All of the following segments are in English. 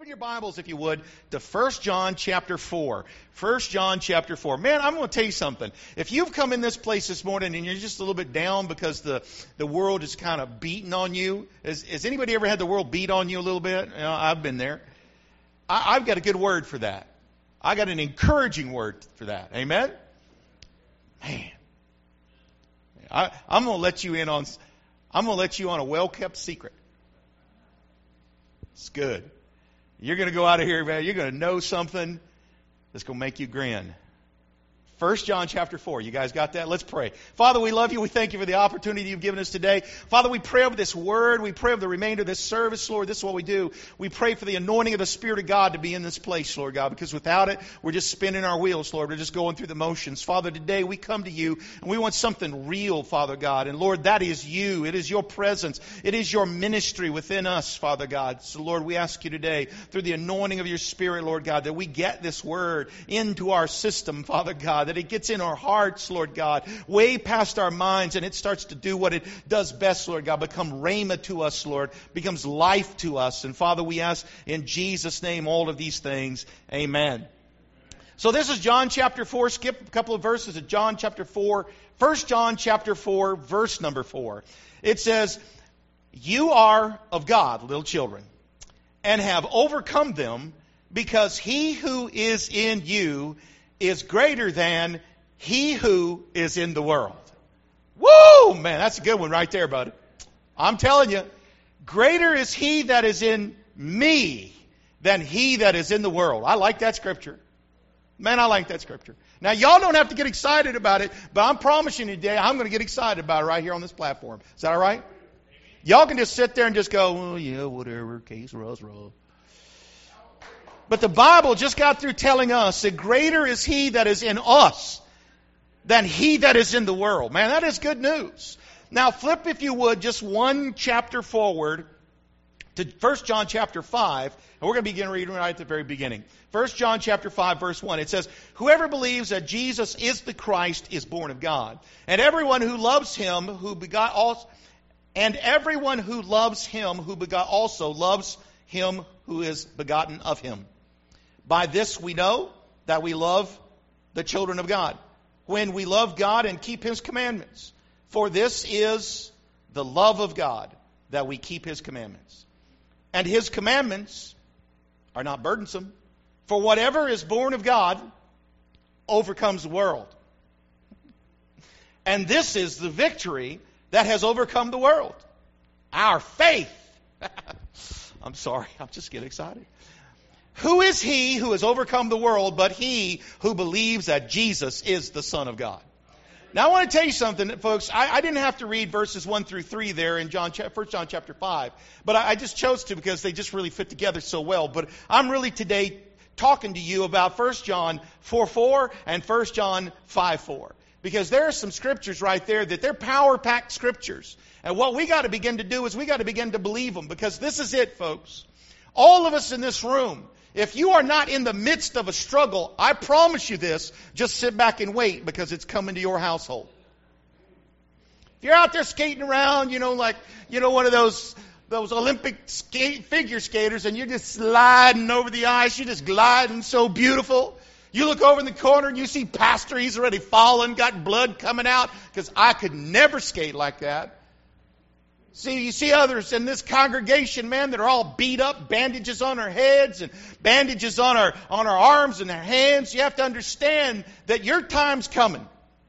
your Bibles, if you would, to 1 John chapter 4. 1 John chapter 4. Man, I'm going to tell you something. If you've come in this place this morning and you're just a little bit down because the world is kind of beating on you. Has anybody ever had the world beat on you a little bit? You know, I've been there. I've got a good word for that. I got an encouraging word for that. Amen? Man. I'm going to let you in on a well-kept secret. It's good. You're going to go out of here, man. You're going to know something that's going to make you grin. 1 John chapter 4. You guys got that? Let's pray. Father, we love you. We thank you for the opportunity you've given us today. Father, we pray over this word. We pray over the remainder of this service, Lord. This is what we do. We pray for the anointing of the Spirit of God to be in this place, Lord God, because without it, we're just spinning our wheels, Lord. We're just going through the motions. Father, today we come to you and we want something real, Father God. And Lord, that is you. It is your presence. It is your ministry within us, Father God. So Lord, we ask you today, through the anointing of your Spirit, Lord God, that we get this word into our system, Father God, that it gets in our hearts, Lord God, way past our minds, and it starts to do what it does best, Lord God, become rhema to us, Lord, becomes life to us. And Father, we ask in Jesus' name all of these things. Amen. So this is John chapter 4. Skip a couple of verses at John chapter 4. 1 John chapter 4, verse number 4. It says, "You are of God, little children, and have overcome them, because he who is in you is greater than he who is in the world." Woo! Man, that's a good one right there, buddy. I'm telling you, greater is he that is in me than he that is in the world. I like that scripture. Man, I like that scripture. Now, y'all don't have to get excited about it, but I'm promising you today, I'm going to get excited about it right here on this platform. Is that all right? Y'all can just sit there and just go, "Oh, yeah, whatever, case, rose. But the Bible just got through telling us that greater is he that is in us than he that is in the world. Man, that is good news. Now flip, if you would, just one chapter forward to 1 John chapter 5, and we're going to begin reading right at the very beginning. 1 John chapter 5, verse 1. It says, "Whoever believes that Jesus is the Christ is born of God. And everyone who loves him who begot also, loves him who is begotten of him. By this we know that we love the children of God, when we love God and keep his commandments. For this is the love of God, that we keep his commandments. And his commandments are not burdensome. For whatever is born of God overcomes the world. And this is the victory that has overcome the world, our faith." I'm sorry, I'm just getting excited. "Who is he who has overcome the world but he who believes that Jesus is the Son of God?" Now I want to tell you something, folks. I didn't have to read verses 1 through 3 there in 1 John chapter 5. But I just chose to because they just really fit together so well. But I'm really today talking to you about 1 John 4:4 and 1 John 5:4. Because there are some scriptures right there that they're power-packed scriptures. And what we got to begin to do is we got to begin to believe them. Because this is it, folks. All of us in this room, if you are not in the midst of a struggle, I promise you this, just sit back and wait, because it's coming to your household. If you're out there skating around, one of those Olympic figure skaters, and you're just sliding over the ice, you're just gliding so beautiful. You look over in the corner and you see Pastor, he's already fallen, got blood coming out, because I could never skate like that. See, you see others in this congregation, man, that are all beat up, bandages on their heads and bandages on our arms and their hands. You have to understand that your time's coming.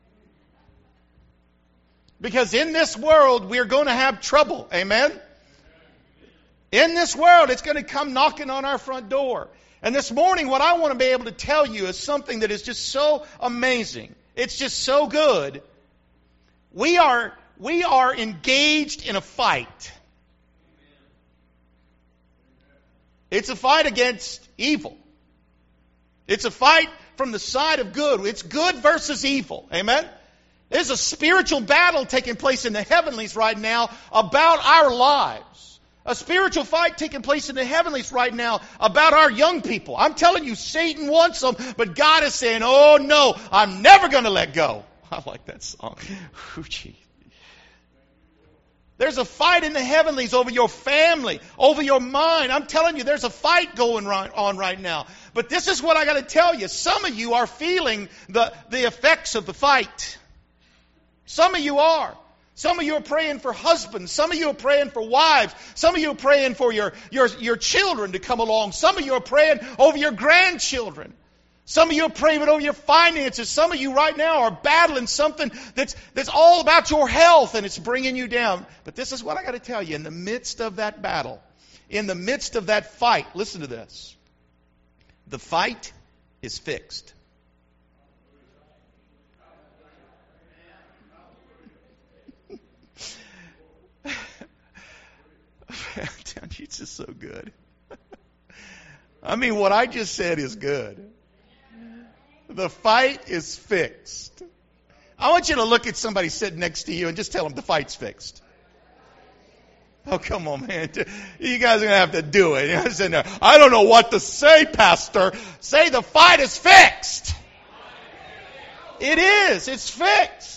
Because in this world, we're going to have trouble. Amen? In this world, it's going to come knocking on our front door. And this morning, what I want to be able to tell you is something that is just so amazing. It's just so good. We are engaged in a fight. It's a fight against evil. It's a fight from the side of good. It's good versus evil. Amen? There's a spiritual battle taking place in the heavenlies right now about our lives. A spiritual fight taking place in the heavenlies right now about our young people. I'm telling you, Satan wants them, but God is saying, "Oh no, I'm never going to let go." I like that song. Ooh, gee. There's a fight in the heavenlies over your family, over your mind. I'm telling you, there's a fight going on right now. But this is what I got to tell you. Some of you are feeling the effects of the fight. Some of you are. Some of you are praying for husbands. Some of you are praying for wives. Some of you are praying for your children to come along. Some of you are praying over your grandchildren. Some of you are praying over your finances. Some of you right now are battling something that's all about your health and it's bringing you down. But this is what I got to tell you. In the midst of that battle, in the midst of that fight, listen to this. The fight is fixed. It's just so good. I mean, what I just said is good. The fight is fixed. I want you to look at somebody sitting next to you and just tell them the fight's fixed. Oh, come on, man. You guys are going to have to do it. You're sitting there, I don't know what to say, Pastor. Say the fight is fixed. It is. It's fixed.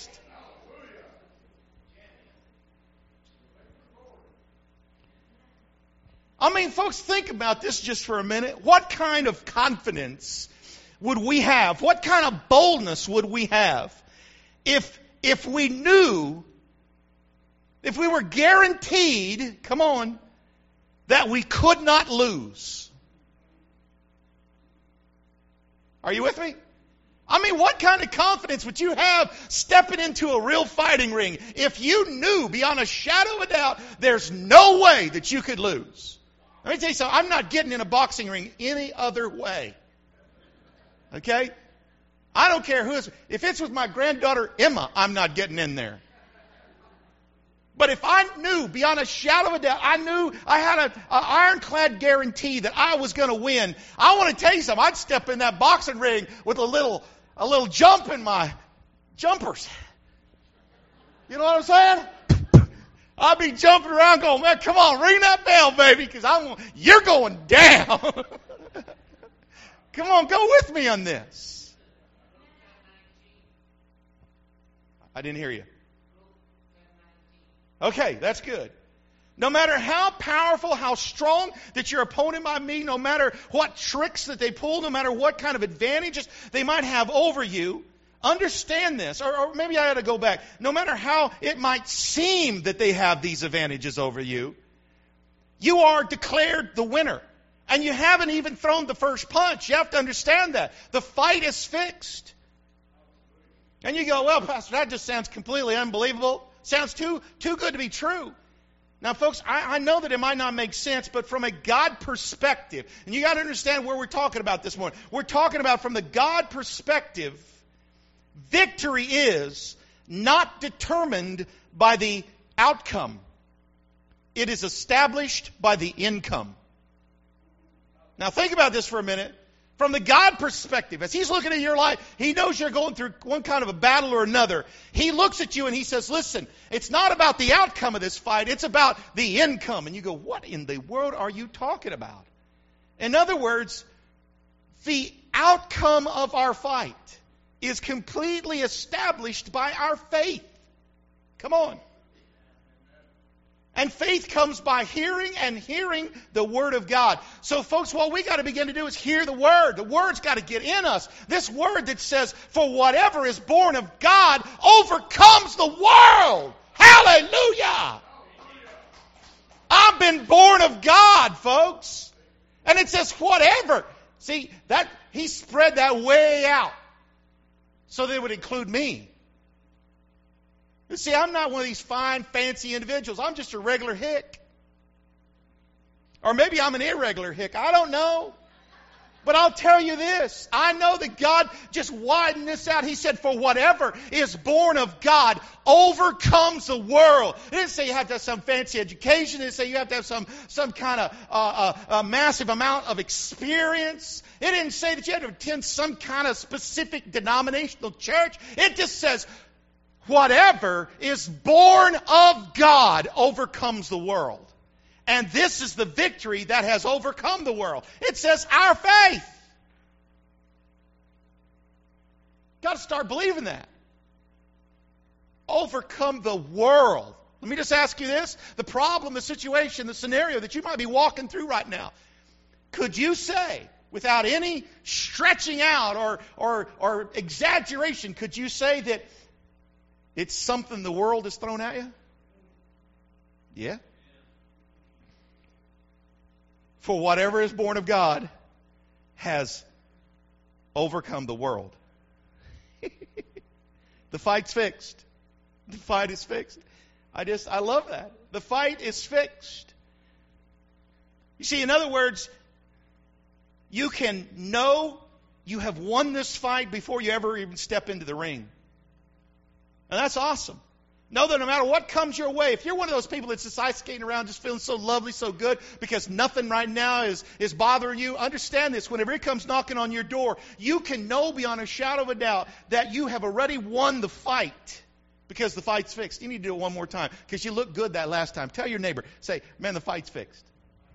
I mean, folks, think about this just for a minute. What kind of confidence would we have? What kind of boldness would we have if we knew, if we were guaranteed, come on, that we could not lose? Are you with me? I mean, what kind of confidence would you have stepping into a real fighting ring if you knew beyond a shadow of a doubt there's no way that you could lose? Let me tell you something. I'm not getting in a boxing ring any other way. Okay? I don't care who it's. If it's with my granddaughter Emma, I'm not getting in there. But if I knew beyond a shadow of a doubt, I knew I had an ironclad guarantee that I was going to win, I want to tell you something. I'd step in that boxing ring with a little jump in my jumpers. You know what I'm saying? I'll be jumping around going, man, come on, ring that bell, baby, because you're going down. Come on, go with me on this. I didn't hear you. Okay, that's good. No matter how powerful, how strong that your opponent might be, no matter what tricks that they pull, no matter what kind of advantages they might have over you, understand this, or maybe I ought to go back. No matter how it might seem that they have these advantages over you, you are declared the winner. And you haven't even thrown the first punch. You have to understand that. The fight is fixed. And you go, well, Pastor, that just sounds completely unbelievable. Sounds too good to be true. Now, folks, I know that it might not make sense, but from a God perspective, and you got to understand where we're talking about this morning. We're talking about from the God perspective, victory is not determined by the outcome. It is established by the income. Now think about this for a minute. From the God perspective, as He's looking at your life, He knows you're going through one kind of a battle or another. He looks at you and He says, listen, it's not about the outcome of this fight, it's about the income. And you go, what in the world are you talking about? In other words, the outcome of our fight is completely established by our faith. Come on. And faith comes by hearing and hearing the Word of God. So folks, what we got to begin to do is hear the Word. The Word's got to get in us. This Word that says, for whatever is born of God overcomes the world. Hallelujah! I've been born of God, folks. And it says whatever. See, that He spread that way out so that it would include me. See, I'm not one of these fine, fancy individuals. I'm just a regular hick. Or maybe I'm an irregular hick. I don't know. But I'll tell you this. I know that God just widened this out. He said, for whatever is born of God overcomes the world. It didn't say you have to have some fancy education. It didn't say you have to have some kind of a massive amount of experience. It didn't say that you had to attend some kind of specific denominational church. It just says, whatever is born of God overcomes the world. And this is the victory that has overcome the world. It says our faith. Got to start believing that. Overcome the world. Let me just ask you this. The problem, the situation, the scenario that you might be walking through right now. Could you say, without any stretching out or exaggeration, could you say that it's something the world has thrown at you? Yeah. For whatever is born of God has overcome the world. The fight's fixed. The fight is fixed. I love that. The fight is fixed. You see, in other words, you can know you have won this fight before you ever even step into the ring. And that's awesome. Know that no matter what comes your way, if you're one of those people that's just ice skating around just feeling so lovely, so good, because nothing right now is bothering you, understand this. Whenever it comes knocking on your door, you can know beyond a shadow of a doubt that you have already won the fight. Because the fight's fixed. You need to do it one more time. Because you looked good that last time. Tell your neighbor, say, man, the fight's fixed.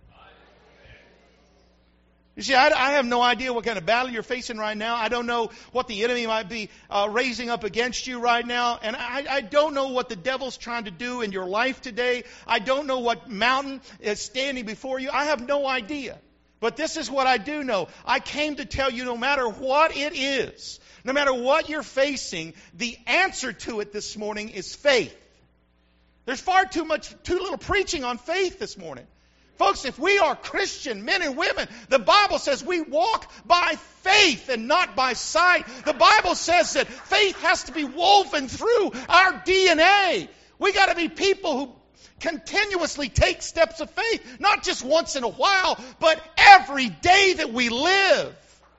You see, I have no idea what kind of battle you're facing right now. I don't know what the enemy might be raising up against you right now. And I don't know what the devil's trying to do in your life today. I don't know what mountain is standing before you. I have no idea. But this is what I do know. I came to tell you no matter what it is, no matter what you're facing, the answer to it this morning is faith. There's too little preaching on faith this morning. Folks, if we are Christian men and women, the Bible says we walk by faith and not by sight. The Bible says that faith has to be woven through our DNA. We got to be people who continuously take steps of faith, not just once in a while, but every day that we live.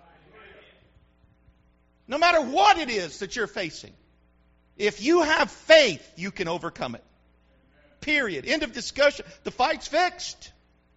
No matter what it is that you're facing, if you have faith, you can overcome it. Period. End of discussion. The fight's fixed.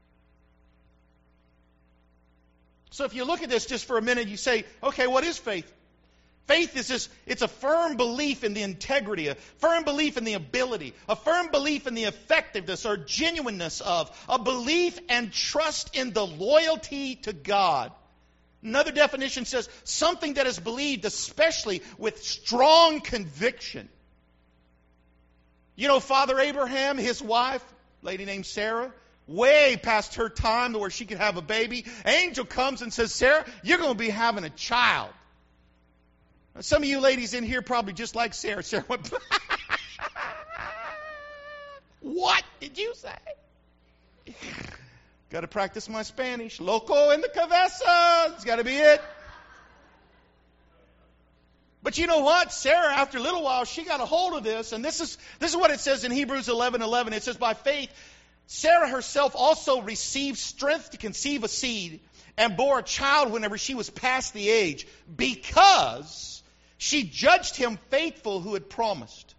So if you look at this just for a minute, you say, okay, what is faith? Faith is this, it's a firm belief in the integrity, a firm belief in the ability, a firm belief in the effectiveness or genuineness of, a belief and trust in the loyalty to God. Another definition says something that is believed especially with strong conviction. You know, Father Abraham, his wife, a lady named Sarah, way past her time to where she could have a baby. Angel comes and says, Sarah, you're going to be having a child. Now, some of you ladies in here probably just like Sarah. Sarah went, what did you say? Got to practice my Spanish. Loco en la cabeza. It's got to be it. But you know what? Sarah, after a little while, she got a hold of this. And this is what it says in Hebrews 11:11. It says, by faith, Sarah herself also received strength to conceive a seed and bore a child whenever she was past the age, because she judged him faithful who had promised.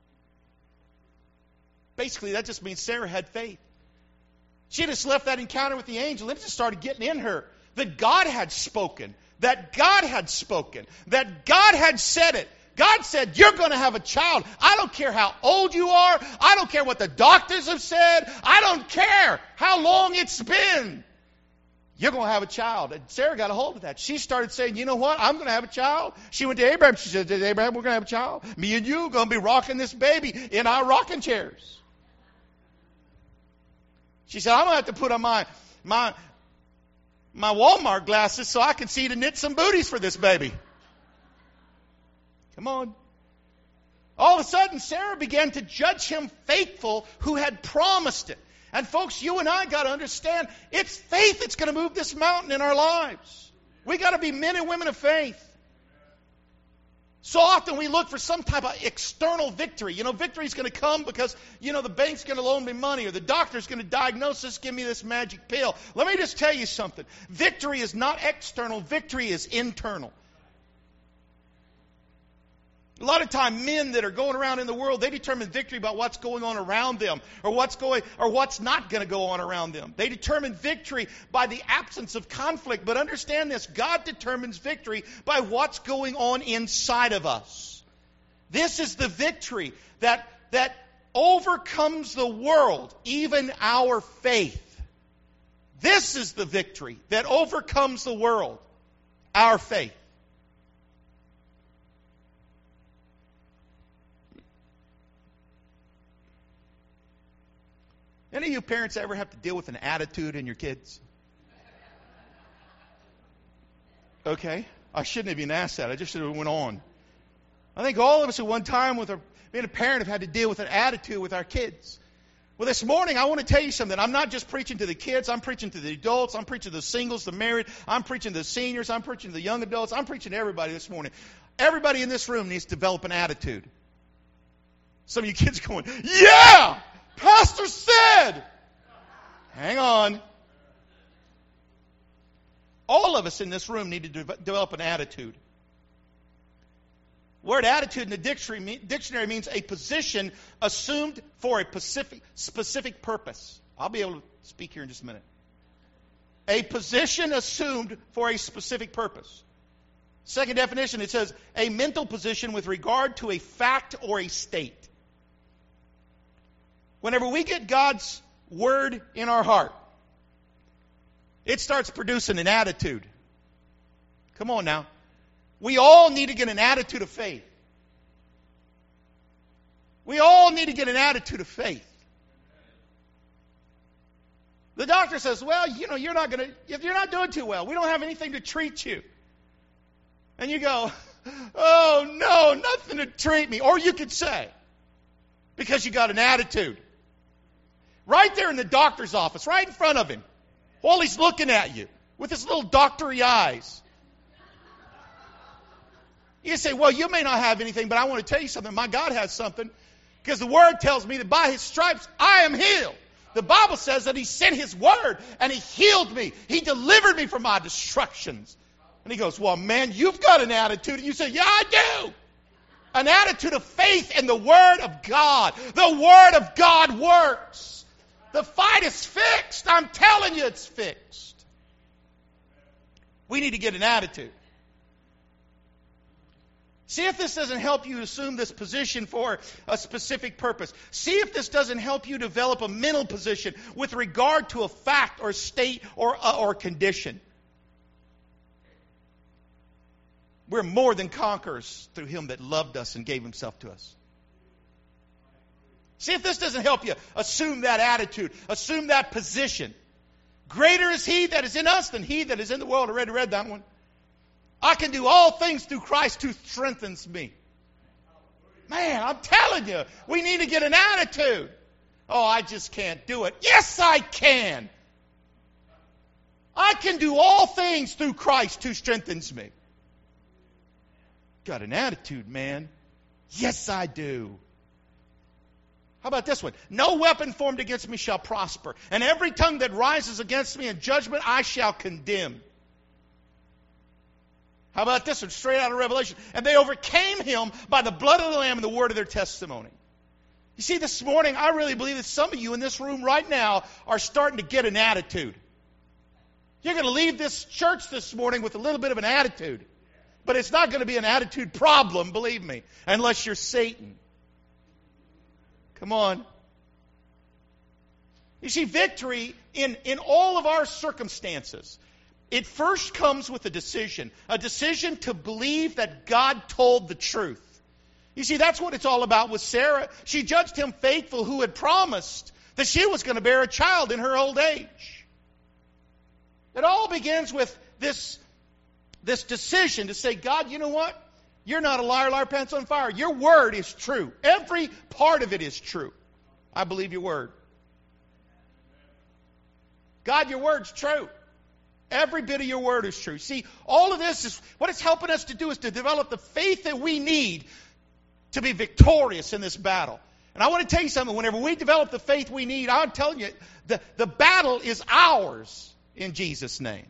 Basically, that just means Sarah had faith. She just left that encounter with the angel. It just started getting in her that God had spoken, that God had spoken, that God had said it. God said, you're going to have a child. I don't care how old you are. I don't care what the doctors have said. I don't care how long it's been. You're going to have a child. And Sarah got a hold of that. She started saying, you know what? I'm going to have a child. She went to Abraham. She said, Abraham, we're going to have a child. Me and you are going to be rocking this baby in our rocking chairs. She said, I'm going to have to put on my Walmart glasses so I can see to knit some booties for this baby. Come on. All of a sudden, Sarah began to judge him faithful who had promised it. And folks, you and I got to understand, it's faith that's going to move this mountain in our lives. We got to be men and women of faith. So often we look for some type of external victory. You know, victory's going to come because, you know, the bank's going to loan me money or the doctor's going to diagnose this, give me this magic pill. Let me just tell you something. Victory is not external. Victory is internal. A lot of time, men that are going around in the world, they determine victory by what's going on around them or what's not going to go on around them. They determine victory by the absence of conflict. But understand this, God determines victory by what's going on inside of us. This is the victory that overcomes the world, even our faith. This is the victory that overcomes the world, our faith. Any of you parents ever have to deal with an attitude in your kids? Okay. I shouldn't have even asked that. I just should have went on. I think all of us at one time being a parent have had to deal with an attitude with our kids. Well, this morning I want to tell you something. I'm not just preaching to the kids. I'm preaching to the adults. I'm preaching to the singles, the married. I'm preaching to the seniors. I'm preaching to the young adults. I'm preaching to everybody this morning. Everybody in this room needs to develop an attitude. Some of you kids going, yeah, Pastor said. Hang on. All of us in this room need to develop an attitude. The word attitude in the dictionary means a position assumed for a specific purpose. I'll be able to speak here in just a minute. A position assumed for a specific purpose. Second definition, it says a mental position with regard to a fact or a state. Whenever we get God's Word in our heart, it starts producing an attitude. Come on now. We all need to get an attitude of faith. We all need to get an attitude of faith. The doctor says, well, if you're not doing too well, we don't have anything to treat you. And you go, oh no, nothing to treat me. Or you could say, because you got an attitude. Right there in the doctor's office, right in front of him, while he's looking at you with his little doctory eyes. You say, well, you may not have anything, but I want to tell you something. My God has something. Because the Word tells me that by His stripes I am healed. The Bible says that He sent His Word and He healed me. He delivered me from my destructions. And He goes, well, man, you've got an attitude. And you say, yeah, I do. An attitude of faith in the Word of God. The Word of God works. The fight is fixed. I'm telling you it's fixed. We need to get an attitude. See if this doesn't help you assume this position for a specific purpose. See if this doesn't help you develop a mental position with regard to a fact or state or condition. We're more than conquerors through Him that loved us and gave Himself to us. See if this doesn't help you assume that attitude, assume that position. Greater is He that is in us than he that is in the world. I already read that one. I can do all things through Christ who strengthens me. Man, I'm telling you, we need to get an attitude. Oh, I just can't do it. Yes, I can. I can do all things through Christ who strengthens me. Got an attitude, man. Yes, I do. How about this one? No weapon formed against me shall prosper, and every tongue that rises against me in judgment I shall condemn. How about this one? Straight out of Revelation. And they overcame Him by the blood of the Lamb and the word of their testimony. You see, this morning, I really believe that some of you in this room right now are starting to get an attitude. You're going to leave this church this morning with a little bit of an attitude. But it's not going to be an attitude problem, believe me, unless you're Satan. Come on. You see, victory in all of our circumstances, it first comes with a decision to believe that God told the truth. You see, that's what it's all about with Sarah. She judged him faithful who had promised that she was going to bear a child in her old age. It all begins with this decision to say, God, you know what? You're not a liar, liar, pants on fire. Your word is true. Every part of it is true. I believe your word. God, your word's true. Every bit of your word is true. See, all of this is what it's helping us to do is to develop the faith that we need to be victorious in this battle. And I want to tell you something. Whenever we develop the faith we need, I'm telling you, the battle is ours in Jesus' name.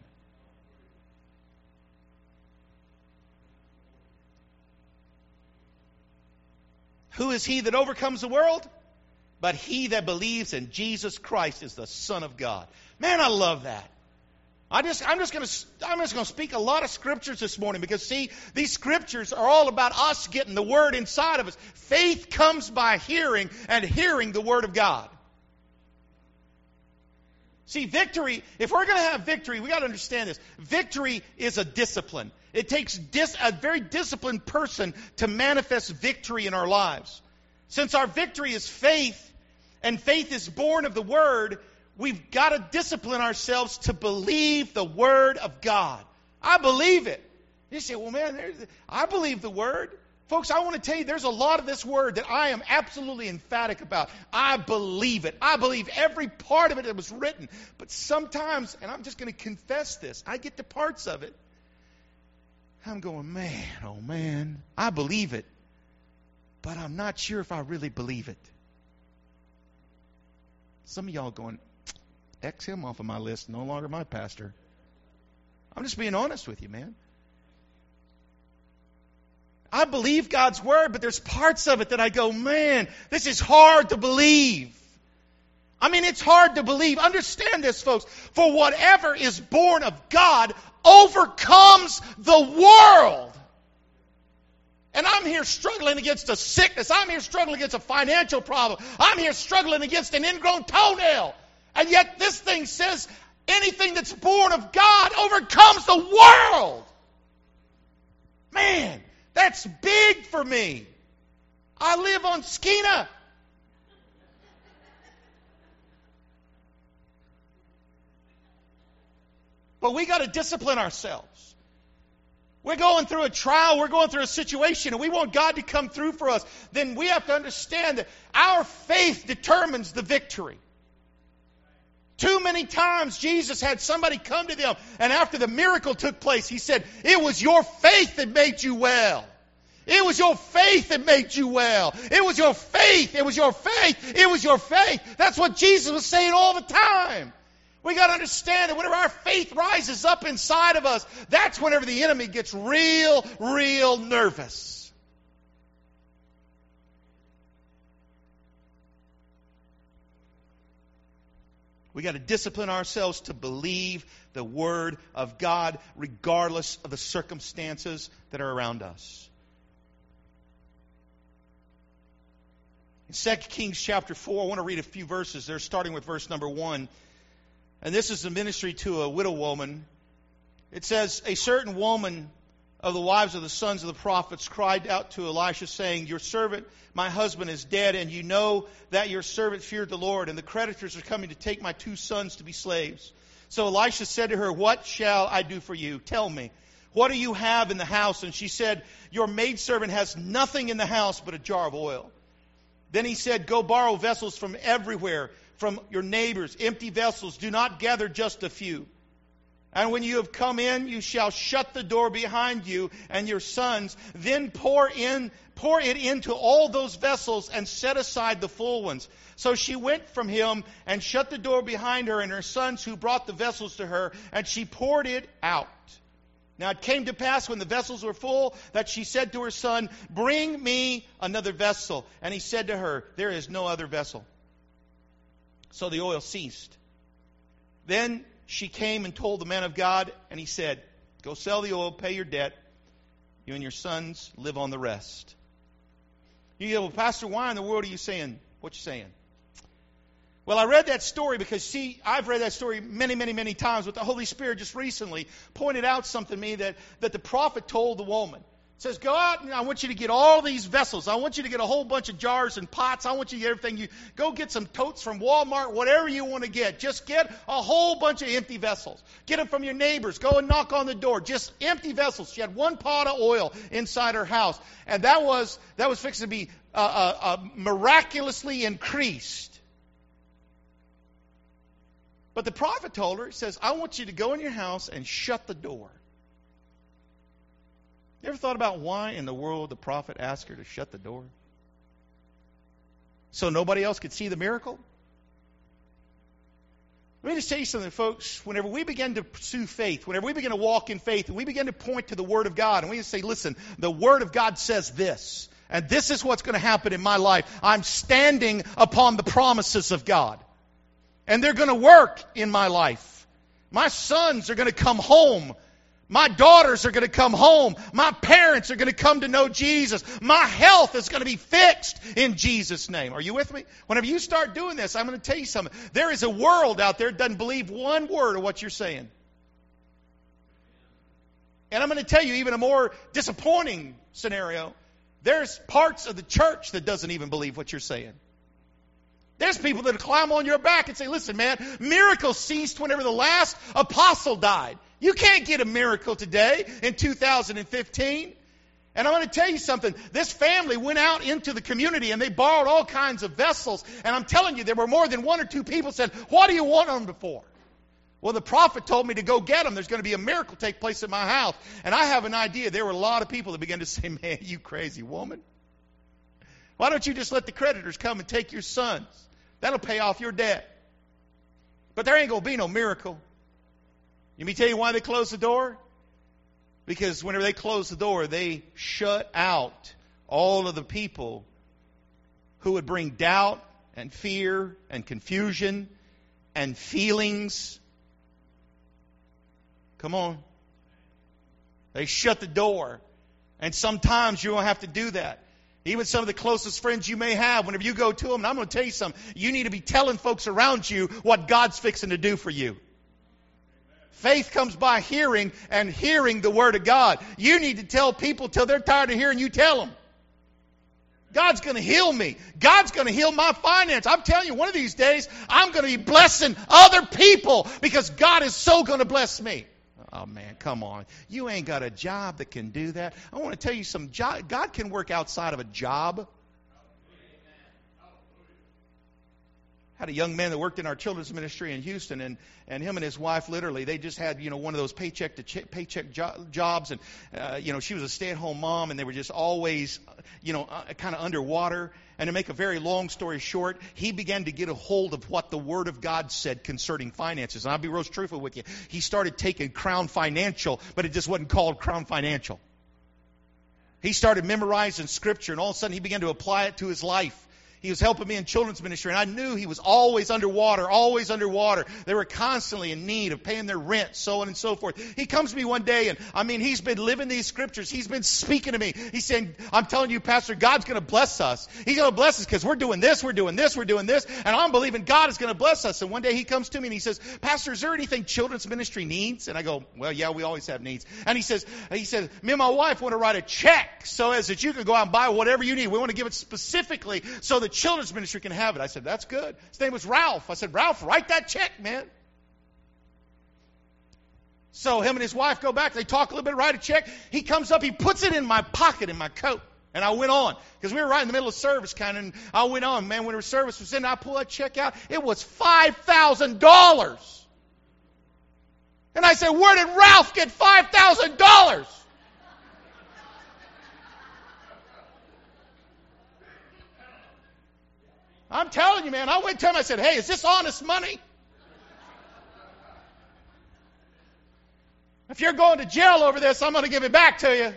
Who is he that overcomes the world? But he that believes in Jesus Christ is the Son of God. Man, I love that. I'm just going to speak a lot of scriptures this morning because, see, these scriptures are all about us getting the word inside of us. Faith comes by hearing, and hearing the word of God. See, victory, if we're going to have victory, we got to understand this. Victory is a discipline. It takes a very disciplined person to manifest victory in our lives. Since our victory is faith, and faith is born of the Word, we've got to discipline ourselves to believe the Word of God. I believe it. You say, well, man, I believe the Word. Folks, I want to tell you, there's a lot of this Word that I am absolutely emphatic about. I believe it. I believe every part of it that was written. But sometimes, and I'm just going to confess this, I get to parts of it. I'm going, man, oh man, I believe it. But I'm not sure if I really believe it. Some of y'all going, X him off of my list, no longer my pastor. I'm just being honest with you, man. I believe God's Word, but there's parts of it that I go, man, this is hard to believe. I mean, it's hard to believe. Understand this, folks. For whatever is born of God overcomes the world. And I'm here struggling against a sickness. I'm here struggling against a financial problem. I'm here struggling against an ingrown toenail. And yet this thing says anything that's born of God overcomes the world. Man, that's big for me. I live on Skeena. But we got to discipline ourselves. We're going through a trial, we're going through a situation, and we want God to come through for us. Then we have to understand that our faith determines the victory. Too many times Jesus had somebody come to them, and after the miracle took place, He said, it was your faith that made you well. It was your faith that made you well. It was your faith. It was your faith. It was your faith. That's what Jesus was saying all the time. We got to understand that whenever our faith rises up inside of us, that's whenever the enemy gets real nervous. We got to discipline ourselves to believe the Word of God regardless of the circumstances that are around us. In 2 Kings chapter 4, I want to read a few verses there, starting with verse number 1. And this is a ministry to a widow woman. It says, a certain woman of the wives of the sons of the prophets cried out to Elisha, saying, your servant, my husband, is dead, and you know that your servant feared the Lord, and the creditors are coming to take my 2 sons to be slaves. So Elisha said to her, what shall I do for you? Tell me, what do you have in the house? And she said, your maidservant has nothing in the house but a jar of oil. Then he said, go borrow vessels from everywhere, from your neighbors, empty vessels. Do not gather just a few. And when you have come in, you shall shut the door behind you and your sons. Then pour it into all those vessels and set aside the full ones. So she went from him and shut the door behind her and her sons who brought the vessels to her, and she poured it out. Now it came to pass when the vessels were full that she said to her son, bring me another vessel. And he said to her, there is no other vessel. So the oil ceased. Then she came and told the man of God, and he said, go sell the oil, pay your debt. You and your sons live on the rest. You go, well, Pastor, why in the world are you saying what you're saying? Well, I read that story because, see, I've read that story many times, but the Holy Spirit just recently pointed out something to me that the prophet told the woman. It says, go out and I want you to get all these vessels. I want you to get a whole bunch of jars and pots. I want you to get everything. Go get some totes from Walmart, whatever you want to get. Just get a whole bunch of empty vessels. Get them from your neighbors. Go and knock on the door. Just empty vessels. She had 1 pot of oil inside her house. And that was fixing to be miraculously increased. But the prophet told her, he says, I want you to go in your house and shut the door. You ever thought about why in the world the prophet asked her to shut the door? So nobody else could see the miracle? Let me just tell you something, folks. Whenever we begin to pursue faith, whenever we begin to walk in faith, and we begin to point to the Word of God, and we just say, listen, the Word of God says this, and this is what's going to happen in my life. I'm standing upon the promises of God. And they're going to work in my life. My sons are going to come home. My daughters are going to come home. My parents are going to come to know Jesus. My health is going to be fixed in Jesus' name. Are you with me? Whenever you start doing this, I'm going to tell you something. There is a world out there that doesn't believe one word of what you're saying. And I'm going to tell you even a more disappointing scenario. There's parts of the church that doesn't even believe what you're saying. There's people that climb on your back and say, listen, man, miracles ceased whenever the last apostle died. You can't get a miracle today in 2015. And I'm going to tell you something. This family went out into the community and they borrowed all kinds of vessels. And I'm telling you, there were more than one or two people said, what do you want them for? Well, the prophet told me to go get them. There's going to be a miracle take place at my house. And I have an idea. There were a lot of people that began to say, man, you crazy woman. Why don't you just let the creditors come and take your sons? That'll pay off your debt. But there ain't going to be no miracle. Let me tell you why they closed the door. Because whenever they closed the door, they shut out all of the people who would bring doubt and fear and confusion and feelings. Come on. They shut the door. And sometimes you're going to have to do that. Even some of the closest friends you may have, whenever you go to them, and I'm going to tell you something, you need to be telling folks around you what God's fixing to do for you. Faith comes by hearing, and hearing the Word of God. You need to tell people till they're tired of hearing you tell them. God's going to heal me. God's going to heal my finance. I'm telling you, one of these days, I'm going to be blessing other people because God is so going to bless me. Oh, man, come on. You ain't got a job that can do that. I want to tell you something. God can work outside of a job. I had a young man that worked in our children's ministry in Houston, and him and his wife, literally, they just had, one of those paycheck jobs, and, she was a stay-at-home mom, and they were just always, kind of underwater. And to make a very long story short, he began to get a hold of what the Word of God said concerning finances. And I'll be real truthful with you. He started taking Crown Financial, but it just wasn't called Crown Financial. He started memorizing Scripture, and all of a sudden he began to apply it to his life. He was helping me in children's ministry, and I knew he was always underwater, always underwater. They were constantly in need of paying their rent, so on and so forth. He comes to me one day, and he's been living these scriptures. He's been speaking to me. He's saying, I'm telling you, Pastor, God's going to bless us. He's going to bless us because we're doing this, we're doing this, we're doing this, and I'm believing God is going to bless us. And one day he comes to me and he says, Pastor, is there anything children's ministry needs? And I go, well, yeah, we always have needs. And he says, me and my wife want to write a check so as that you can go out and buy whatever you need. We want to give it specifically so the children's ministry can have it. I said, that's good. His name was Ralph. I said, Ralph, write that check, man. So him and his wife go back. They talk a little bit, write a check. He comes up, he puts it in my pocket, in my coat. And I went on. Because we were right in the middle of service kind of. And I went on. Man, when the service was in, I pulled that check out. It was $5,000. And I said, where did Ralph get $5,000? I'm telling you, man, I went to him, I said, hey, is this honest money? If you're going to jail over this, I'm going to give it back to you.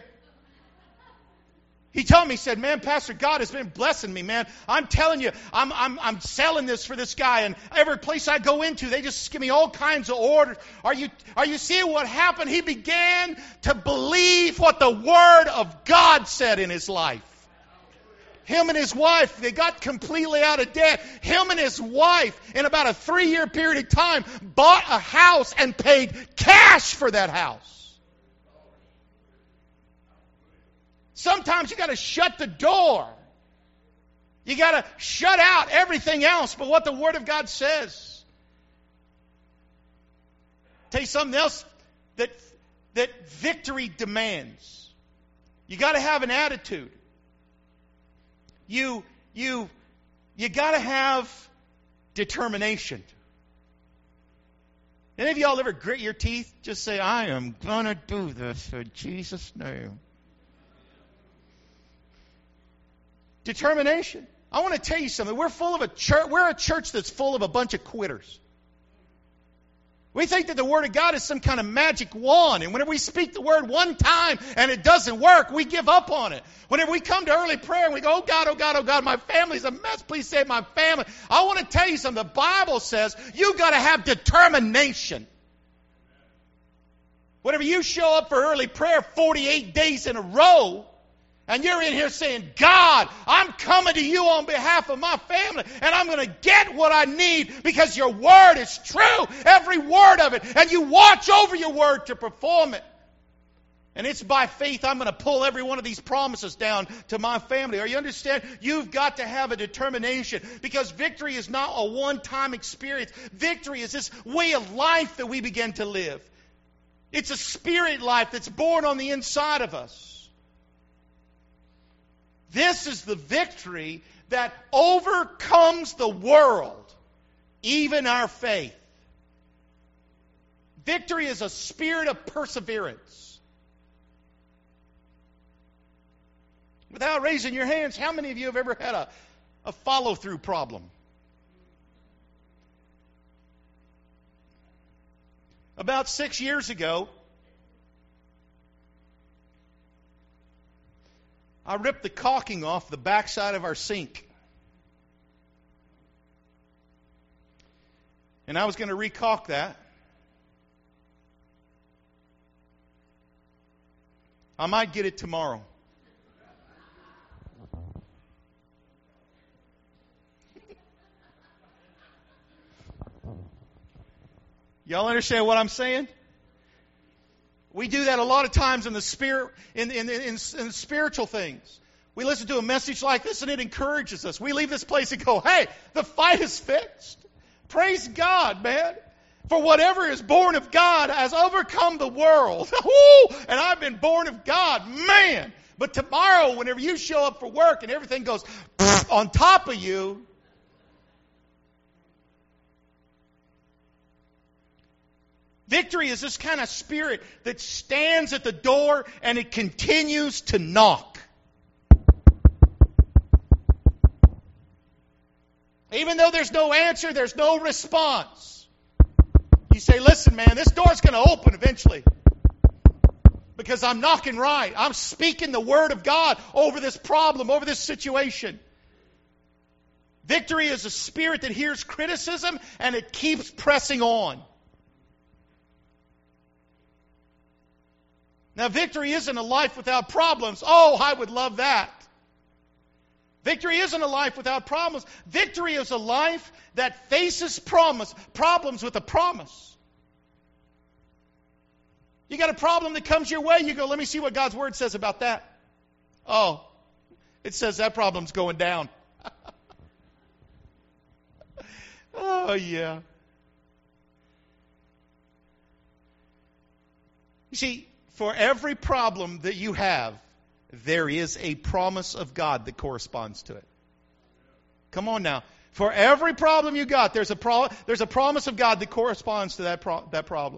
He told me, he said, man, Pastor, God has been blessing me, man. I'm telling you, I'm selling this for this guy, and every place I go into, they just give me all kinds of orders. Are you seeing what happened? He began to believe what the Word of God said in his life. Him and his wife, they got completely out of debt. Him and his wife, in about a 3-year period of time, bought a house and paid cash for that house. Sometimes you got to shut the door. You got to shut out everything else but what the Word of God says. Tell you something else that victory demands. You got to have an attitude. You got to have determination. Any of y'all ever grit your teeth? Just say, I am going to do this in Jesus' name. Determination. I want to tell you something. We're a church that's full of a bunch of quitters. We think that the Word of God is some kind of magic wand. And whenever we speak the Word one time and it doesn't work, we give up on it. Whenever we come to early prayer and we go, oh God, oh God, oh God, my family's a mess. Please save my family. I want to tell you something. The Bible says you've got to have determination. Whenever you show up for early prayer 48 days in a row, and you're in here saying, God, I'm coming to you on behalf of my family, and I'm going to get what I need because your word is true, every word of it, and you watch over your word to perform it. And it's by faith I'm going to pull every one of these promises down to my family. Are you understand? You've got to have a determination, because victory is not a one-time experience. Victory is this way of life that we begin to live. It's a spirit life that's born on the inside of us. This is the victory that overcomes the world, even our faith. Victory is a spirit of perseverance. Without raising your hands, how many of you have ever had a follow-through problem? About 6 years ago, I ripped the caulking off the backside of our sink. And I was going to re-caulk that. I might get it tomorrow. Y'all understand what I'm saying? We do that a lot of times in the spirit, in spiritual things. We listen to a message like this and it encourages us. We leave this place and go, hey, the fight is fixed. Praise God, man. For whatever is born of God has overcome the world. And I've been born of God, man. But tomorrow, whenever you show up for work and everything goes on top of you, victory is this kind of spirit that stands at the door and it continues to knock. Even though there's no answer, there's no response. You say, listen, man, this door's going to open eventually. Because I'm knocking right. I'm speaking the Word of God over this problem, over this situation. Victory is a spirit that hears criticism and it keeps pressing on. Now, victory isn't a life without problems. Oh, I would love that. Victory isn't a life without problems. Victory is a life that faces problems with a promise. You got a problem that comes your way, you go, let me see what God's Word says about that. Oh, it says that problem's going down. Oh, yeah. You see, for every problem that you have, there is a promise of God that corresponds to it. Come on now. For every problem you got, there's a promise of God that corresponds to that problem.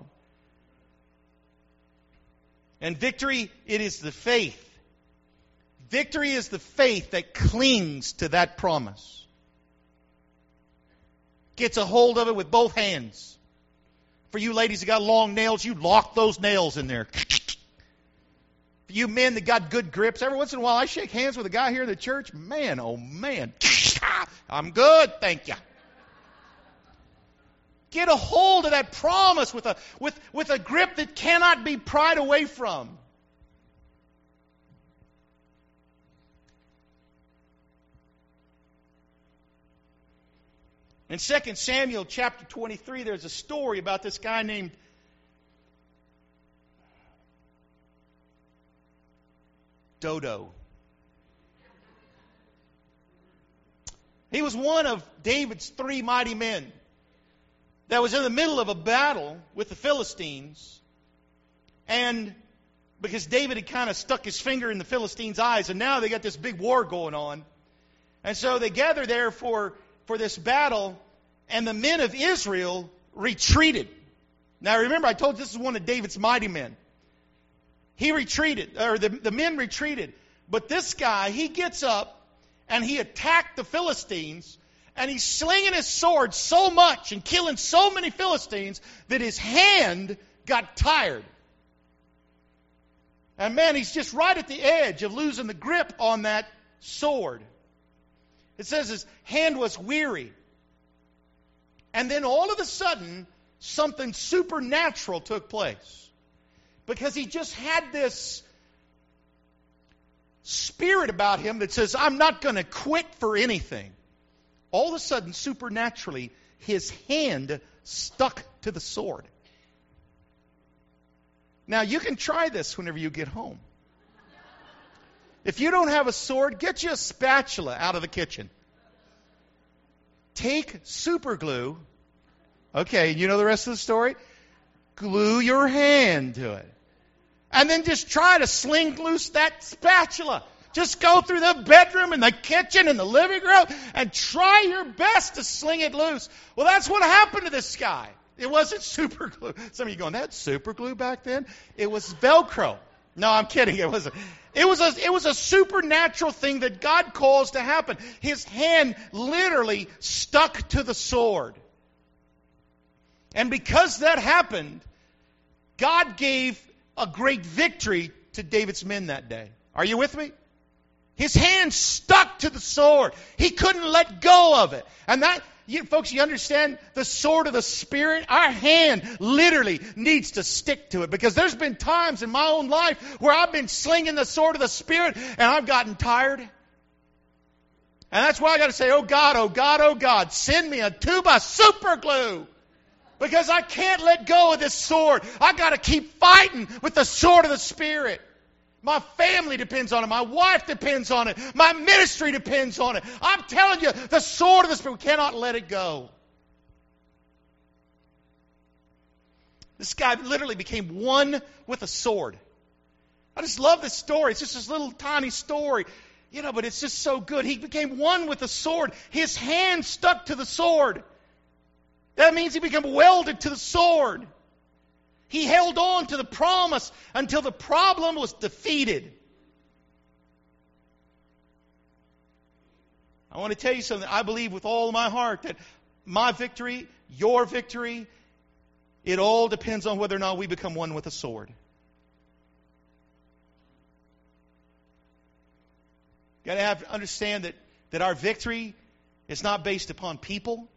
And victory, it is the faith. Victory is the faith that clings to that promise. Gets a hold of it with both hands. For you ladies that got long nails, you lock those nails in there. For you men that got good grips, every once in a while I shake hands with a guy here in the church. Man, oh man. I'm good, thank you. Get a hold of that promise with a grip that cannot be pried away from. In 2 Samuel chapter 23, there's a story about this guy named Dodo. He was one of David's 3 mighty men that was in the middle of a battle with the Philistines. And because David had kind of stuck his finger in the Philistines' eyes, and now they got this big war going on. And so they gather there for this battle, and the men of Israel retreated. Now remember, I told you this is one of David's mighty men. He retreated, or the men retreated. But this guy, he gets up, and he attacked the Philistines, and he's slinging his sword so much and killing so many Philistines that his hand got tired. And man, he's just right at the edge of losing the grip on that sword. It says his hand was weary. And then all of a sudden, something supernatural took place. Because he just had this spirit about him that says, I'm not going to quit for anything. All of a sudden, supernaturally, his hand stuck to the sword. Now, you can try this whenever you get home. If you don't have a sword, get you a spatula out of the kitchen. Take super glue. Okay, you know the rest of the story? Glue your hand to it. And then just try to sling loose that spatula. Just go through the bedroom and the kitchen and the living room and try your best to sling it loose. Well, that's what happened to this guy. It wasn't super glue. Some of you going, that's super glue back then? It was Velcro. No, I'm kidding. It wasn't. It was a supernatural thing that God caused to happen. His hand literally stuck to the sword. And because that happened, God gave a great victory to David's men that day. Are you with me? His hand stuck to the sword. He couldn't let go of it. And that, folks, you understand the sword of the Spirit? Our hand literally needs to stick to it. Because there's been times in my own life where I've been slinging the sword of the Spirit and I've gotten tired. And that's why I got to say, oh God, oh God, oh God, send me a tube of super glue. Because I can't let go of this sword. I got to keep fighting with the sword of the Spirit. My family depends on it. My wife depends on it. My ministry depends on it. I'm telling you, the sword of the Spirit, we cannot let it go. This guy literally became one with a sword. I just love this story. It's just this little tiny story. But it's just so good. He became one with the sword. His hand stuck to the sword. That means he became welded to the sword. He held on to the promise until the problem was defeated. I want to tell you something. I believe with all my heart that my victory, your victory, it all depends on whether or not we become one with a sword. You got to have to understand that our victory is not based upon people.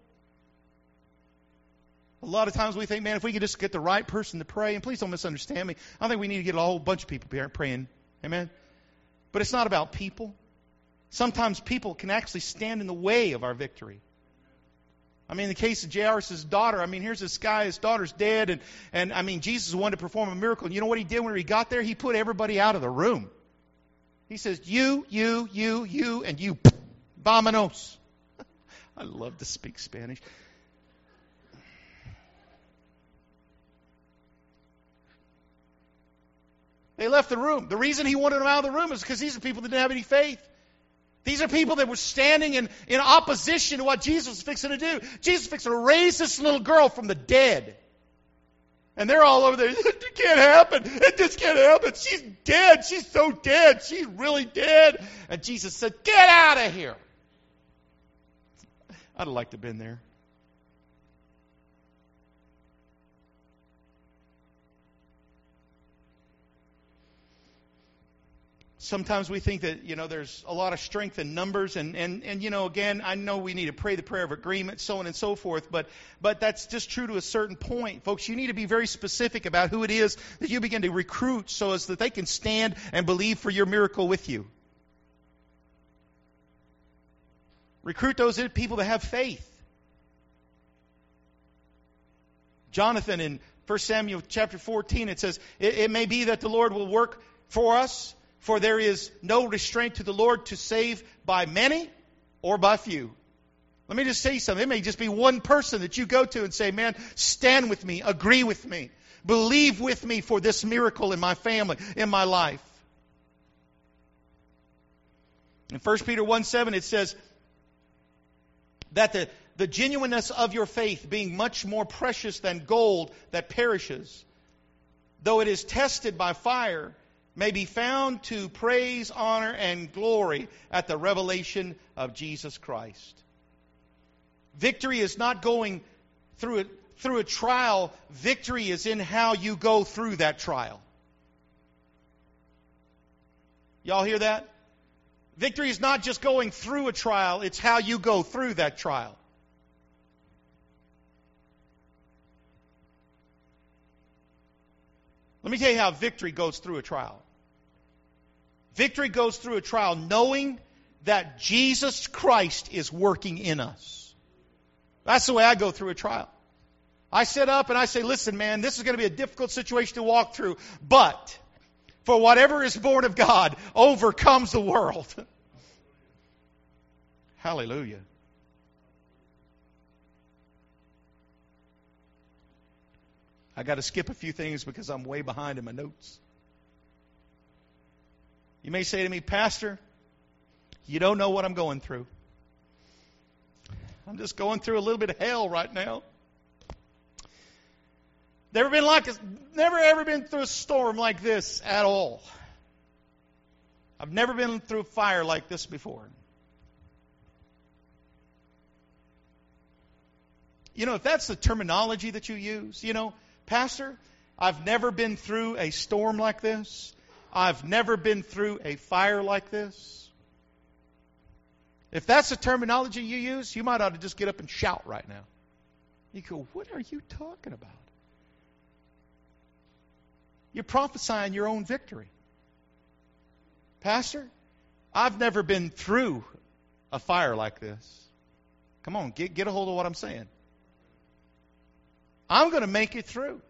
A lot of times we think, man, if we could just get the right person to pray, and please don't misunderstand me, I don't think we need to get a whole bunch of people praying. Amen? But it's not about people. Sometimes people can actually stand in the way of our victory. I mean, in the case of Jairus' daughter, here's this guy, his daughter's dead, and Jesus wanted to perform a miracle. And you know what he did when he got there? He put everybody out of the room. He says, you, and you, vámonos. I love to speak Spanish. They left the room. The reason he wanted them out of the room is because these are people that didn't have any faith. These are people that were standing in opposition to what Jesus was fixing to do. Jesus was fixing to raise this little girl from the dead. And they're all over there. It can't happen. It just can't happen. She's dead. She's so dead. She's really dead. And Jesus said, get out of here. I'd have liked to have been there. Sometimes we think that, there's a lot of strength in numbers. And again, I know we need to pray the prayer of agreement, so on and so forth. But that's just true to a certain point. Folks, you need to be very specific about who it is that you begin to recruit so as that they can stand and believe for your miracle with you. Recruit those people that have faith. Jonathan in 1 Samuel chapter 14, it says, it may be that the Lord will work for us, for there is no restraint to the Lord to save by many or by few. Let me just say something. It may just be one person that you go to and say, man, stand with me, agree with me, believe with me for this miracle in my family, in my life. In 1 Peter 1:7 it says that the genuineness of your faith being much more precious than gold that perishes, though it is tested by fire, may be found to praise, honor, and glory at the revelation of Jesus Christ. Victory is not going through a trial. Victory is in how you go through that trial. Y'all hear that? Victory is not just going through a trial. It's how you go through that trial. Let me tell you how victory goes through a trial. Victory goes through a trial knowing that Jesus Christ is working in us. That's the way I go through a trial. I sit up and I say, listen, man, this is going to be a difficult situation to walk through. But for whatever is born of God overcomes the world. Hallelujah. I got to skip a few things because I'm way behind in my notes. You may say to me, Pastor, you don't know what I'm going through. I'm just going through a little bit of hell right now. Never ever been through a storm like this at all. I've never been through a fire like this before. You know, if that's the terminology that you use, Pastor, I've never been through a storm like this. I've never been through a fire like this. If that's the terminology you use, you might ought to just get up and shout right now. You go, what are you talking about? You're prophesying your own victory. Pastor, I've never been through a fire like this. Come on, get a hold of what I'm saying. I'm going to make it through.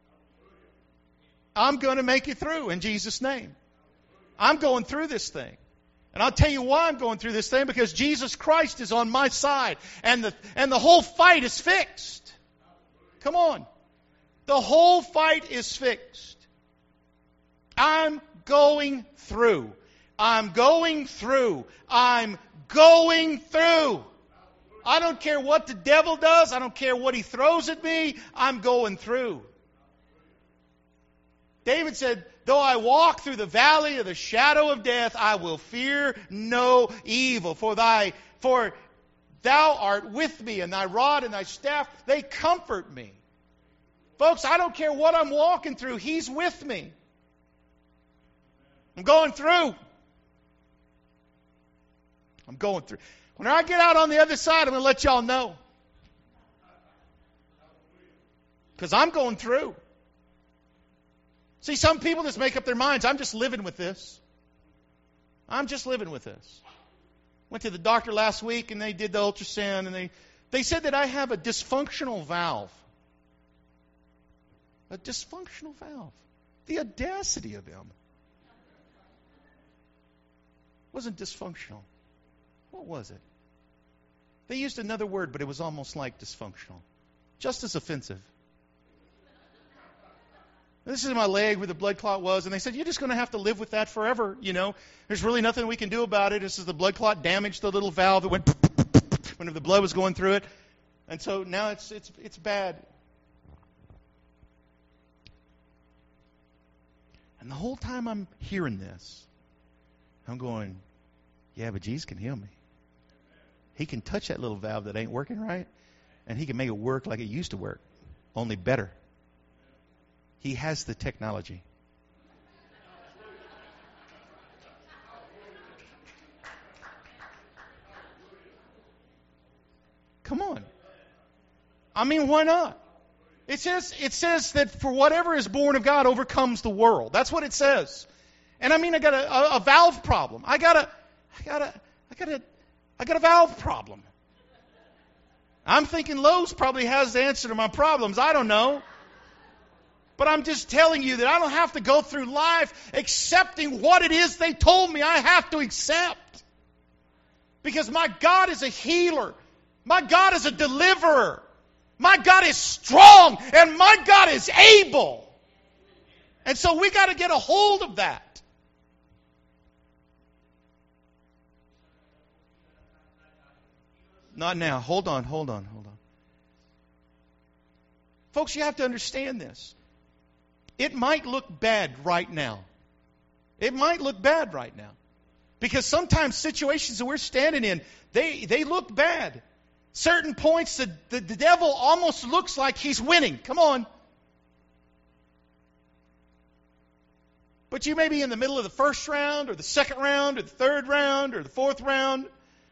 I'm going to make it through in Jesus' name. I'm going through this thing. And I'll tell you why I'm going through this thing, because Jesus Christ is on my side. And the whole fight is fixed. Come on. The whole fight is fixed. I'm going through. I'm going through. I'm going through. I don't care what the devil does. I don't care what he throws at me. I'm going through. David said, though I walk through the valley of the shadow of death, I will fear no evil. For thou art with me, and thy rod and thy staff, they comfort me. Folks, I don't care what I'm walking through. He's with me. I'm going through. I'm going through. When I get out on the other side, I'm going to let y'all know. Because I'm going through. See, some people just make up their minds, I'm just living with this. I'm just living with this. Went to the doctor last week and they did the ultrasound and they said that I have a dysfunctional valve. A dysfunctional valve. The audacity of them. It wasn't dysfunctional. What was it? They used another word, but it was almost like dysfunctional. Just as offensive. This is my leg where the blood clot was, and they said, you're just going to have to live with that forever, There's really nothing we can do about it. This is the blood clot damaged the little valve that went when the blood was going through it. And so now it's bad. And the whole time I'm hearing this, I'm going, yeah, but Jesus can heal me. He can touch that little valve that ain't working right, and he can make it work like it used to work, only better. He has the technology. Come on. I mean, why not? It says that for whatever is born of God overcomes the world. That's what it says. And I mean, I got a valve problem. I got a valve problem. I'm thinking Lowe's probably has the answer to my problems. I don't know. But I'm just telling you that I don't have to go through life accepting what it is they told me I have to accept. Because my God is a healer. My God is a deliverer. My God is strong. And my God is able. And so we got to get a hold of that. Not now. Hold on. Folks, you have to understand this. It might look bad right now. Because sometimes situations that we're standing in, they look bad. Certain points, the devil almost looks like he's winning. Come on. But you may be in the middle of the first round, or the second round, or the third round, or the fourth round.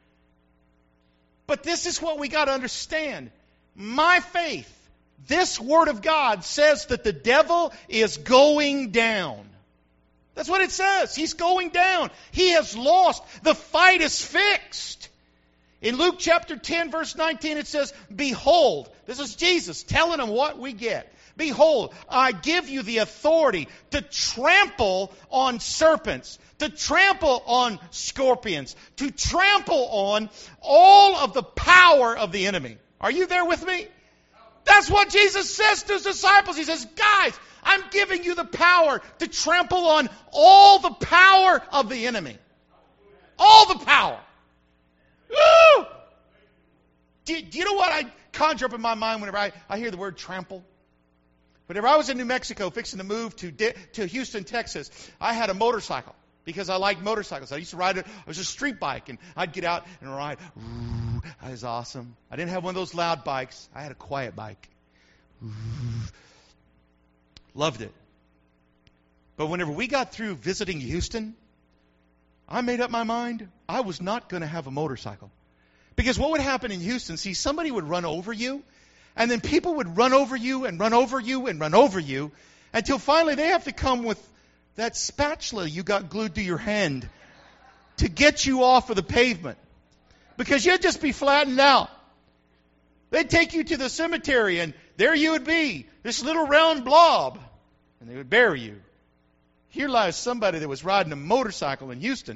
But this is what we got to understand. My faith, this Word of God says that the devil is going down. That's what it says. He's going down. He has lost. The fight is fixed. In Luke chapter 10, verse 19, it says, behold, this is Jesus telling them what we get. Behold, I give you the authority to trample on serpents, to trample on scorpions, to trample on all of the power of the enemy. Are you there with me? That's what Jesus says to his disciples. He says, guys, I'm giving you the power to trample on all the power of the enemy. All the power. Woo! Do you know what I conjure up in my mind whenever I hear the word trample? Whenever I was in New Mexico fixing to move to Houston, Texas, I had a motorcycle because I like motorcycles. I used to ride it. It was a street bike, and I'd get out and ride. That was awesome. I didn't have one of those loud bikes. I had a quiet bike. Loved it. But whenever we got through visiting Houston, I made up my mind I was not going to have a motorcycle. Because what would happen in Houston, see, somebody would run over you, and then people would run over you and run over you and run over you, until finally they have to come with that spatula you got glued to your hand to get you off of the pavement. Because you'd just be flattened out. They'd take you to the cemetery, and there you would be, this little round blob, and they would bury you. Here lies somebody that was riding a motorcycle in Houston.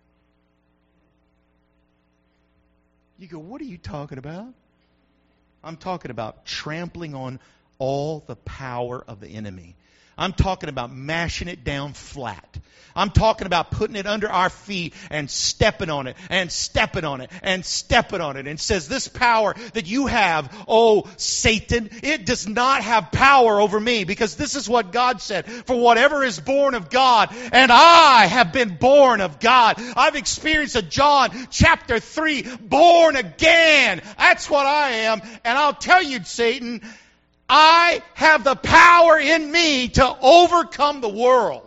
You go, what are you talking about? I'm talking about trampling on all the power of the enemy. I'm talking about mashing it down flat. I'm talking about putting it under our feet and stepping on it and stepping on it and stepping on it. And says, this power that you have, oh Satan, it does not have power over me, because this is what God said. For whatever is born of God, and I have been born of God. I've experienced a John chapter 3, born again. That's what I am. And I'll tell you, Satan, I have the power in me to overcome the world.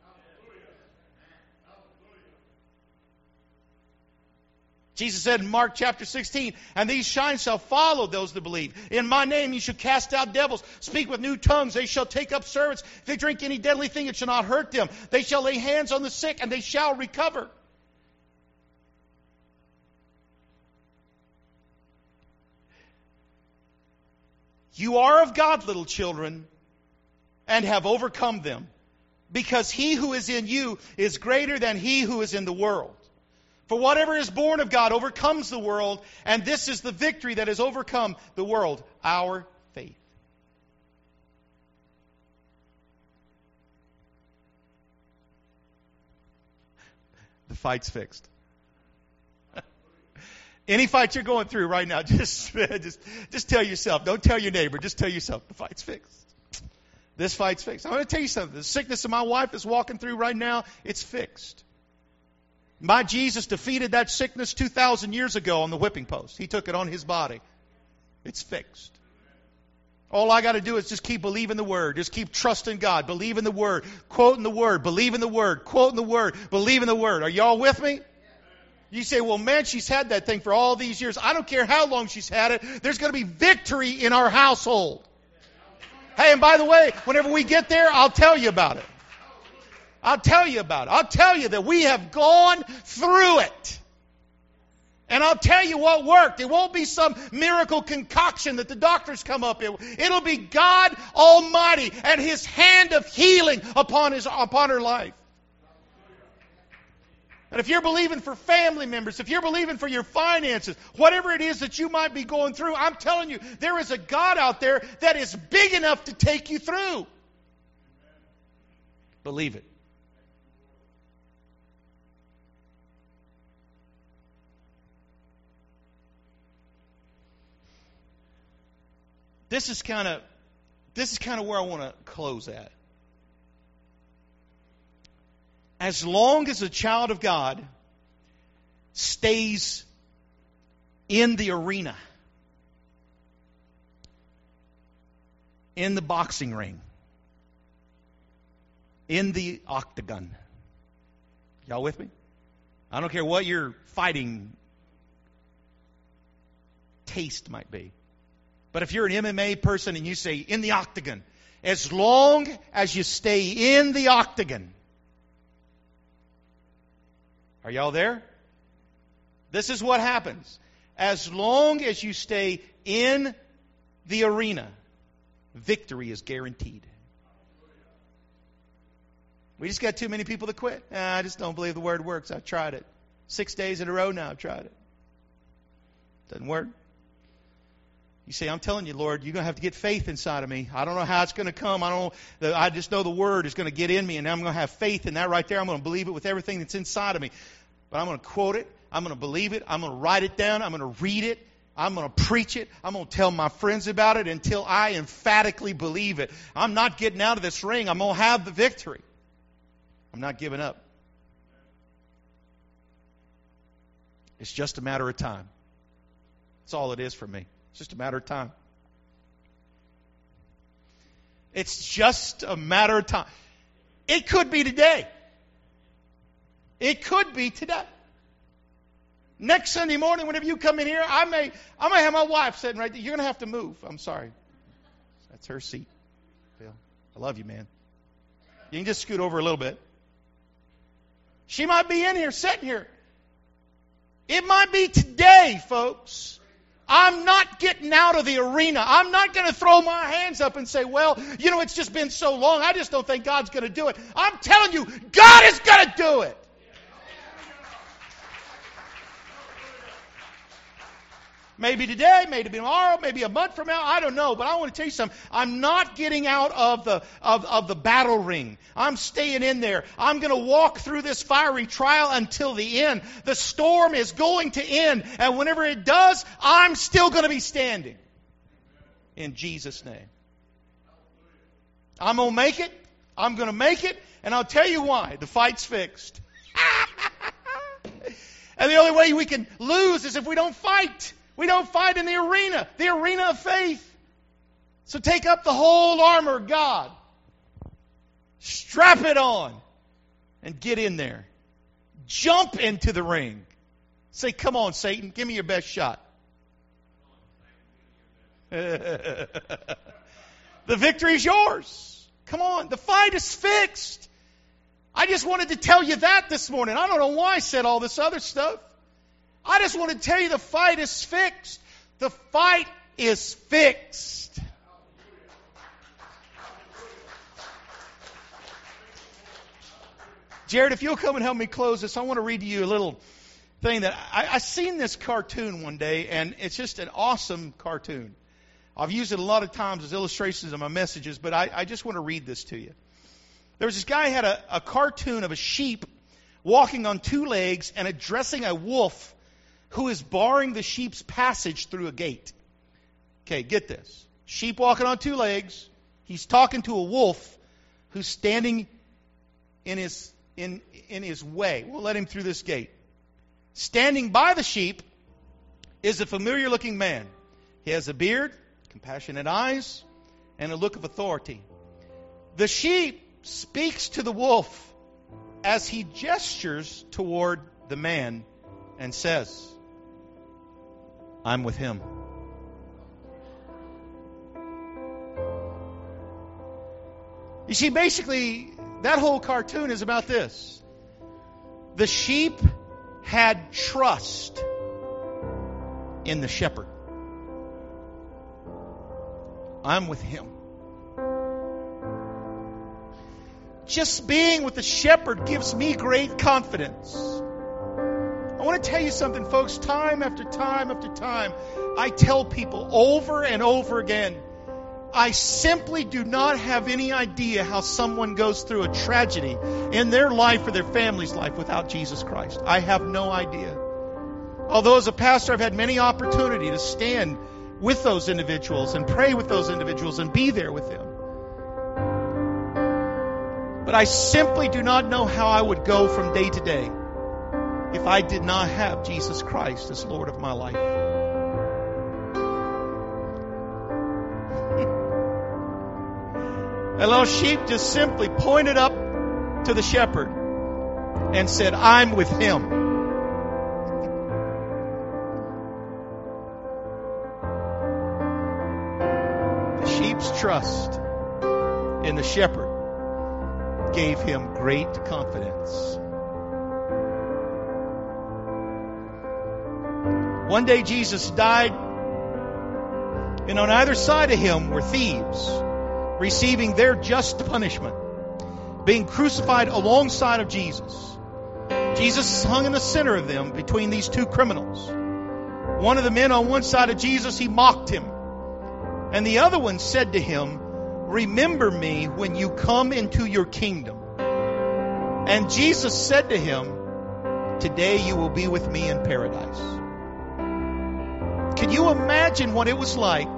Jesus said in Mark chapter 16, and these signs shall follow those that believe. In my name you shall cast out devils, speak with new tongues, they shall take up serpents. If they drink any deadly thing, it shall not hurt them. They shall lay hands on the sick, and they shall recover. You are of God, little children, and have overcome them, because he who is in you is greater than he who is in the world. For whatever is born of God overcomes the world, and this is the victory that has overcome the world, our faith. The fight's fixed. Any fight you're going through right now, just tell yourself. Don't tell your neighbor. Just tell yourself, the fight's fixed. This fight's fixed. I'm going to tell you something. The sickness that my wife is walking through right now, it's fixed. My Jesus defeated that sickness 2,000 years ago on the whipping post. He took it on his body. It's fixed. All I got to do is just keep believing the Word. Just keep trusting God. Believe in the Word. Quoting the Word. Believe in the Word. Quoting the Word. Believe in the Word. Are y'all with me? You say, well, man, she's had that thing for all these years. I don't care how long she's had it. There's going to be victory in our household. Hey, and by the way, whenever we get there, I'll tell you about it. I'll tell you about it. I'll tell you that we have gone through it. And I'll tell you what worked. It won't be some miracle concoction that the doctors come up with. It'll be God Almighty and His hand of healing upon her life. And if you're believing for family members, if you're believing for your finances, whatever it is that you might be going through, I'm telling you, there is a God out there that is big enough to take you through. Believe it. This is kind of where I want to close at. As long as a child of God stays in the arena, in the boxing ring, in the octagon. Y'all with me? I don't care what your fighting taste might be. But if you're an MMA person and you say, in the octagon, as long as you stay in the octagon. Are y'all there? This is what happens. As long as you stay in the arena, victory is guaranteed. We just got too many people that quit. I just don't believe the word works. I've tried it. 6 days in a row now I've tried it. Doesn't work. You say, I'm telling you, Lord, you're going to have to get faith inside of me. I don't know how it's going to come. I just know the word is going to get in me, and I'm going to have faith in that right there. I'm going to believe it with everything that's inside of me. But I'm going to quote it. I'm going to believe it. I'm going to write it down. I'm going to read it. I'm going to preach it. I'm going to tell my friends about it until I emphatically believe it. I'm not getting out of this ring. I'm going to have the victory. I'm not giving up. It's just a matter of time. That's all it is for me. It's just a matter of time. It's just a matter of time. It could be today. It could be today. Next Sunday morning, whenever you come in here, I may have my wife sitting right there. You're going to have to move. I'm sorry. That's her seat. Phil, I love you, man. You can just scoot over a little bit. She might be in here, sitting here. It might be today, folks. I'm not getting out of the arena. I'm not going to throw my hands up and say, well, it's just been so long. I just don't think God's going to do it. I'm telling you, God is going to do it. Maybe today, maybe tomorrow, maybe a month from now, I don't know. But I want to tell you something. I'm not getting out of the battle ring. I'm staying in there. I'm going to walk through this fiery trial until the end. The storm is going to end. And whenever it does, I'm still going to be standing. In Jesus' name. I'm going to make it. I'm going to make it. And I'll tell you why. The fight's fixed. And the only way we can lose is if we don't fight. We don't fight in the arena of faith. So take up the whole armor of God. Strap it on and get in there. Jump into the ring. Say, come on, Satan, give me your best shot. The victory is yours. Come on, the fight is fixed. I just wanted to tell you that this morning. I don't know why I said all this other stuff. I just want to tell you the fight is fixed. The fight is fixed. Jared, if you'll come and help me close this, I want to read to you a little thing that I seen this cartoon one day, and it's just an awesome cartoon. I've used it a lot of times as illustrations of my messages, but I just want to read this to you. There was this guy who had a cartoon of a sheep walking on 2 legs and addressing a wolf who is barring the sheep's passage through a gate. Okay, get this. Sheep walking on 2 legs. He's talking to a wolf who's standing in his way. We'll let him through this gate. Standing by the sheep is a familiar looking man. He has a beard, compassionate eyes, and a look of authority. The sheep speaks to the wolf as he gestures toward the man and says, I'm with him. You see, basically, that whole cartoon is about this. The sheep had trust in the shepherd. I'm with him. Just being with the shepherd gives me great confidence. I want to tell you something, folks. Time after time after time, I tell people over and over again, I simply do not have any idea how someone goes through a tragedy in their life or their family's life without Jesus Christ. I have no idea. Although as a pastor, I've had many opportunities to stand with those individuals and pray with those individuals and be there with them. But I simply do not know how I would go from day to day if I did not have Jesus Christ as Lord of my life. A little sheep just simply pointed up to the shepherd and said, I'm with him. The sheep's trust in the shepherd gave him great confidence. One day Jesus died And on either side of him were thieves, receiving their just punishment, being crucified alongside of Jesus. Jesus hung in the center of them between these two criminals. One of the men on one side of Jesus, he mocked him. And the other one said to him, "Remember me when you come into your kingdom." And Jesus said to him, "Today you will be with me in paradise." Can you imagine what it was like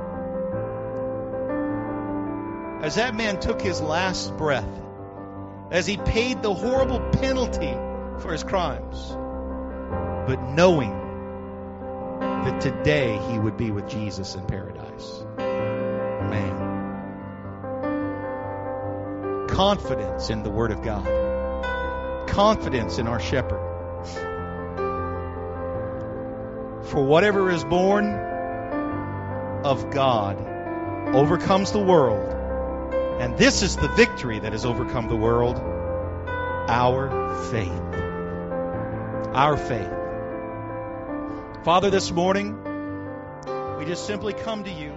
as that man took his last breath, as he paid the horrible penalty for his crimes, but knowing that today he would be with Jesus in paradise? Man. Confidence in the Word of God. Confidence in our shepherd. For whatever is born of God overcomes the world. And this is the victory that has overcome the world. Our faith. Our faith. Father, this morning, we just simply come to you